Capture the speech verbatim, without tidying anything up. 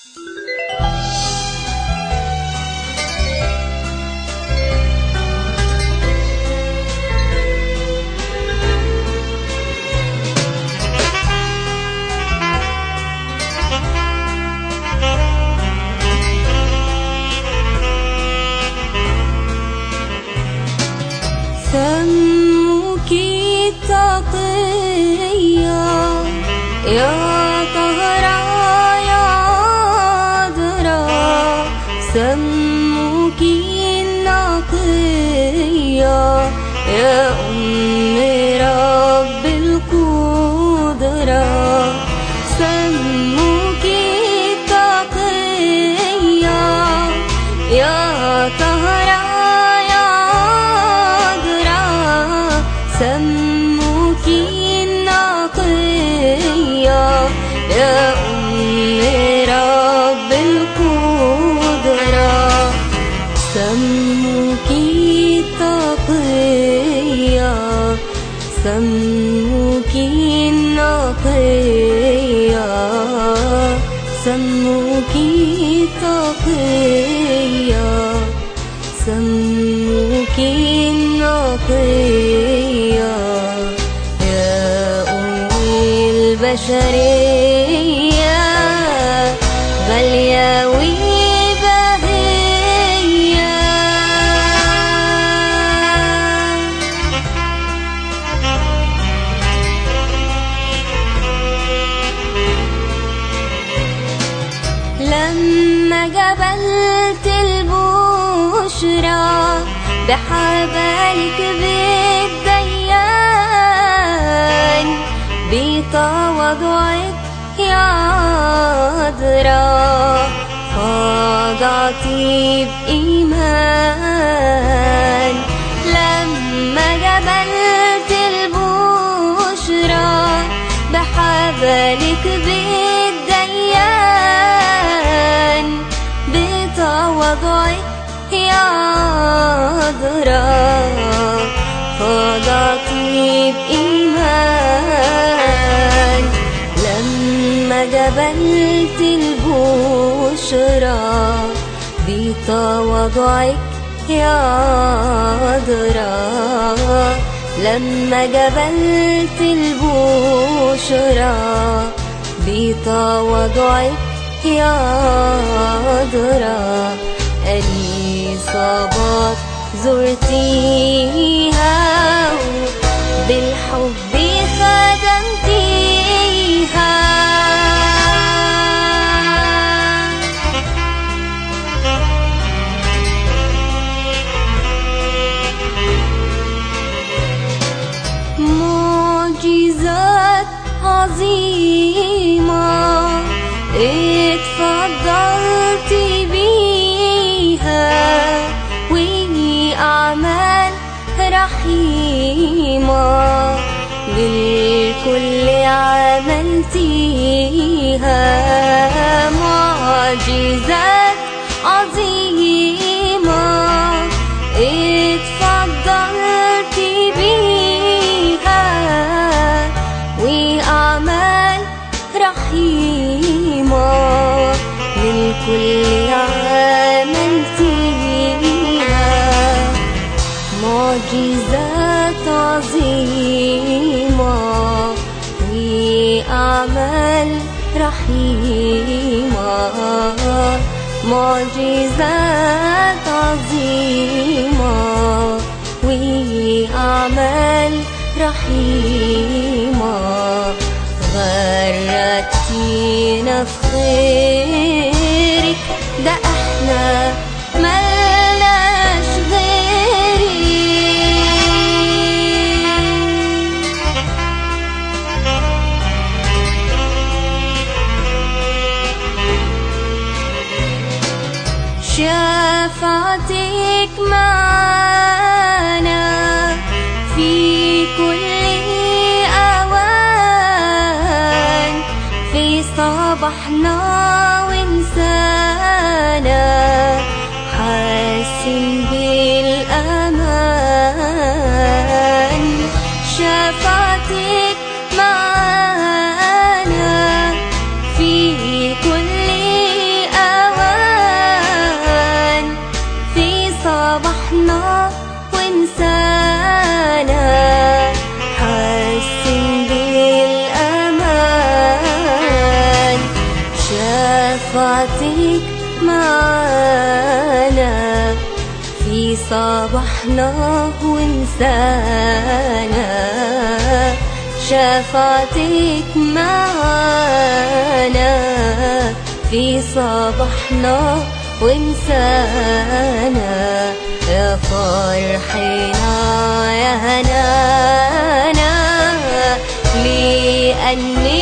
سموك التقية يا طهرة يا عذرا، سموك النقية يا أم رب القدرة، سموك التقية يا طهرة سموك النقية يا أم رب القدرة، سموك التقية سموك النقية سموك التقية سموك النقية يا أم البشرية غالية وبهية. لما جبلت البشرى بحبالك بالديان، بتواضعك يا عذرا خضعتي بإيمان. لما جبلت البشرى بحبالك بالديان، بتواضعك يا عذرا خضعتي بإيمان. لما جبلت البشرى بتواضعك يا عذرا، لما جبلت البشرى بتواضعك يا عذرا، إصابات زرتيها بالحب خدمتيها. معجزات عظيمة اتفضلت بيها، وأعمال رحيمة للكل عملتيها. معجزات عظيمة اتفضلت بيها، وأعمال رحيمة للكل عملتيها. معجزات عظيمة وأعمال رحيمة، معجزات عظيمة وأعمال رحيمة، غرتينا في خيرك، ده احنا ملناش غيرك. شفاعتك معانا في كل أوان، في صباحنا ومسانا حاسين بالأمان. شفاعتك معانا في كل شفاعتك معانا في صباحنا ومسانا، شفاعتك معانا في صباحنا ومسانا، يا فرحنا يا هنانا لأني